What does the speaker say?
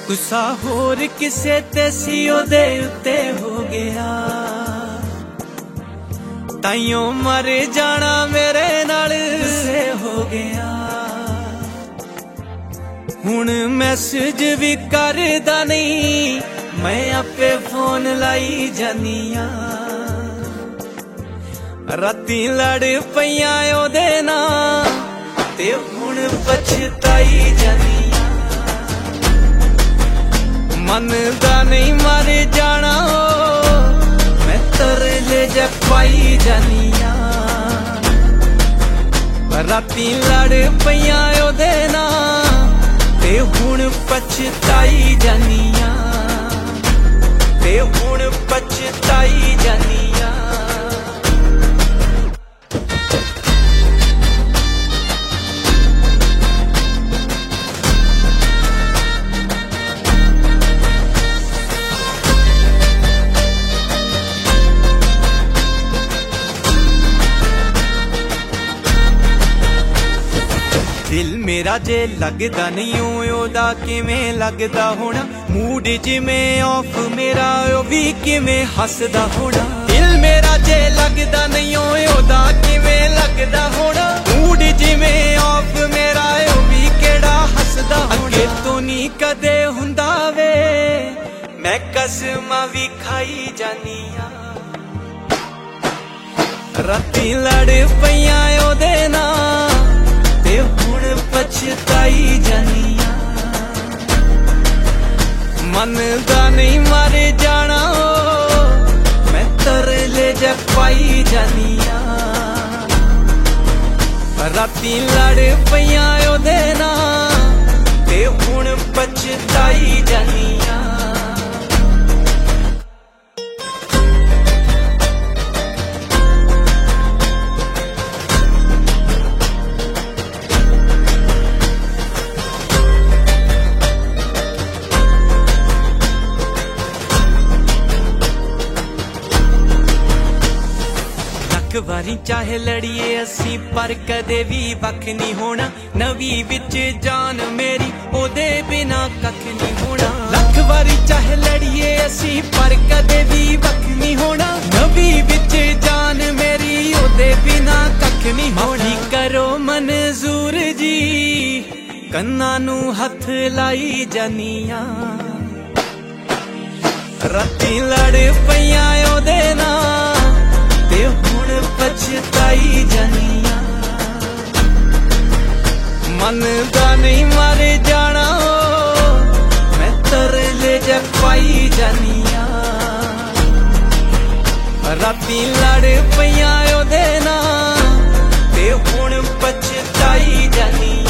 गुस्सा होर किसे ते सी ओदे उत्ते हो गया, ताइयों मर जाना मेरे नाल से हो गया। हुण मैसेज भी करदा नहीं, मैं आपे फोन लाई जानिया। राती लड़ पईयां ओदे नाल ते हुण पछताई जानिया। मनदा नहीं मर जाना मैं तरले जा पाई जानिया। राती लड़ पईयां ओदे नाल ते हुण पछताई जानिया, ते हुण पछताई जानिया। दिल मेरा जे लगदा नहीं ओदा किवें लगदा होना। मूड जिवें ऑफ मेरा ओ भी किवें हसदा होना। दिल मेरा जे लगदा नहीं ओदा किवें लगदा होना। मूड जिवें ऑफ मेरा ओ भी केड़ा हसदा होना। अगे तो नहीं कदे हुंदा वे मैं कसमां भी खाई जानिया। राती लड़ पईयां ओदे नाल ते हुण पछताई जानिया। मनदा नहीं मर जाना मैं तरले जा पाई जानिया। राती लड़ पईयां ओदे नाल ते हुण पछताई जानिया। वारी चाहे लड़िए असी पर कदे भी वख नहीं होना। नवी विच जान मेरी ओदे बिना कख नहीं होना। लख वारी चाहे लड़िए असी पर कदे भी वख नहीं होना। नवी विच जान मेरी ओदे बिना कख नहीं होना। करो मंजूर जी कन्ना नू हथ लाई जानिया। राती लड़ पईयां ओदे नाल ते हुण पछताई जानिया। मनदा नहीं मर जाना मैं तरले जा पाई जानिया। राती लड़ पईयां ओदे नाल ते हुण पछताई जानिया।